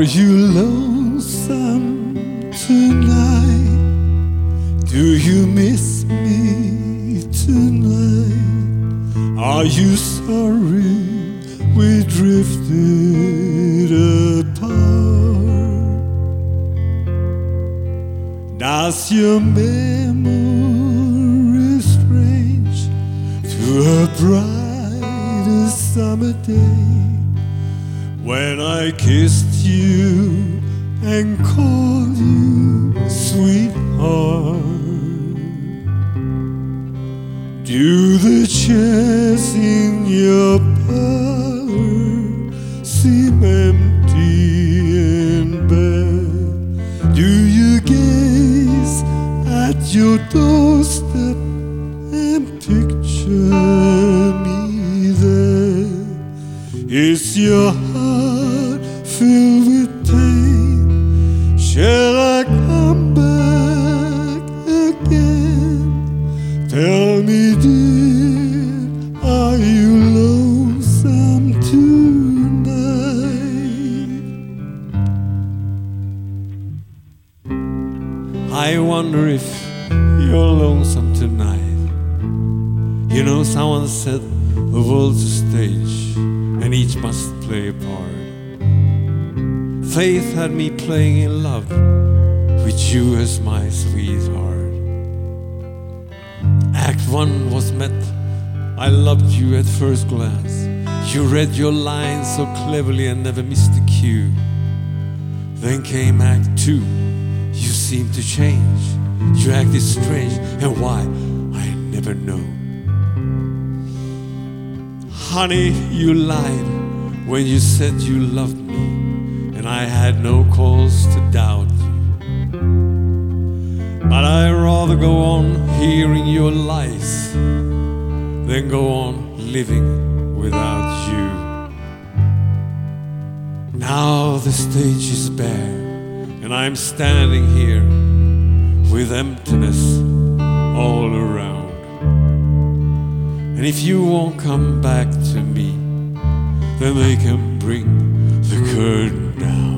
you lonesome tonight? Do you miss me tonight? Are you sorry we drifted apart? Does your memory strange to a brighter summer day, when I kissed you and called you sweetheart? Do the chairs in your parlor seem empty and bare? Do you gaze at your doorstep and picture me there? Is your heart filled with pain? Shall I come back again? Tell me, dear, are you lonesome tonight? I wonder if you're lonesome tonight. You know, someone said the world's a stage and each must play a part. Faith had me playing in love with you as my sweetheart. Act one was met, I loved you at first glance. You read your lines so cleverly and never missed a cue. Then came act two, you seemed to change. You acted strange, and why, I never know. Honey, you lied when you said you loved me, and I had no cause to doubt you. But I'd rather go on hearing your lies than go on living without you. Now the stage is bare, and I'm standing here with emptiness all around. And if you won't come back to me, then they can bring the curtain down.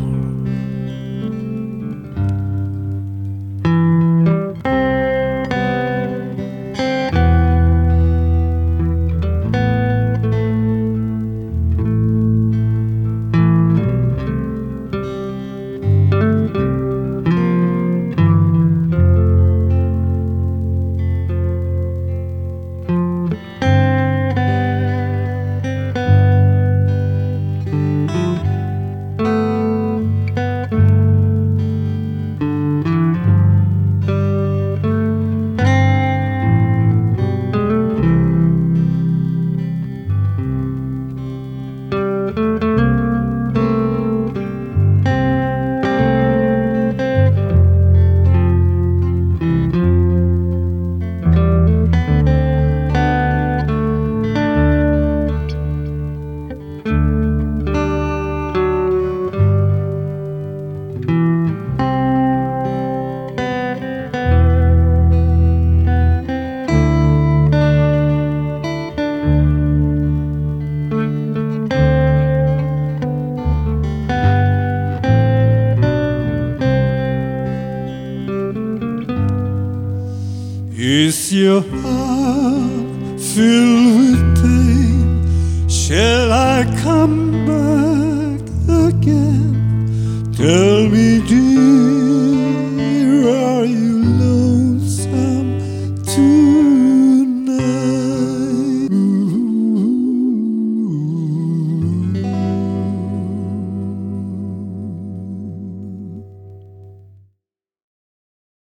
Is your heart filled with pain? Shall I come back again? Tell